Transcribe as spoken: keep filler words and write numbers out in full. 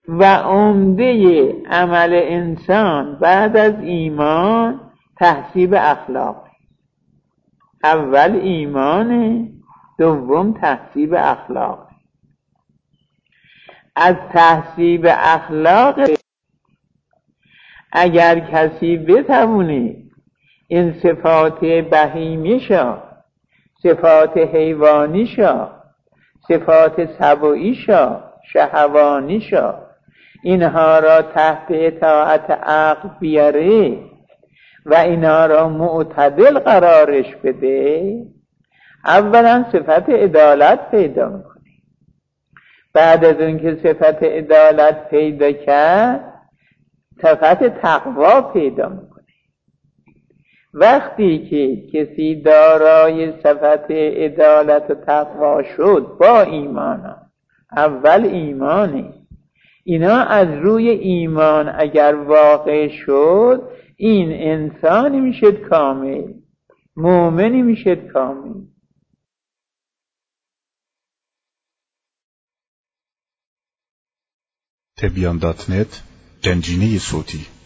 و عمده عمل انسان بعد از ایمان تهذیب اخلاق. اول ایمانه، دوم تهذیب اخلاق. از تهذیب اخلاق اگر کسی بتونه این صفات بهیمیشا، صفات حیوانیشا، صفات سبوییشا، شهوانیشا، اینها را تحت اطاعت عقل بیاره و اینها را معتدل قرارش بده، اولا صفت عدالت پیدا میکنه. بعد از اون که صفت عدالت پیدا کرد، صفت تقوا پیدا میکنه. وقتی که کسی دارای صفت عدالت و تقوا شد با ایمان، اول ایمانه، اینا از روی ایمان اگر واقع شد، این انسانی میشد کامل، مؤمنی میشد کامل. تبیان دات نت، گنجینه صوتی.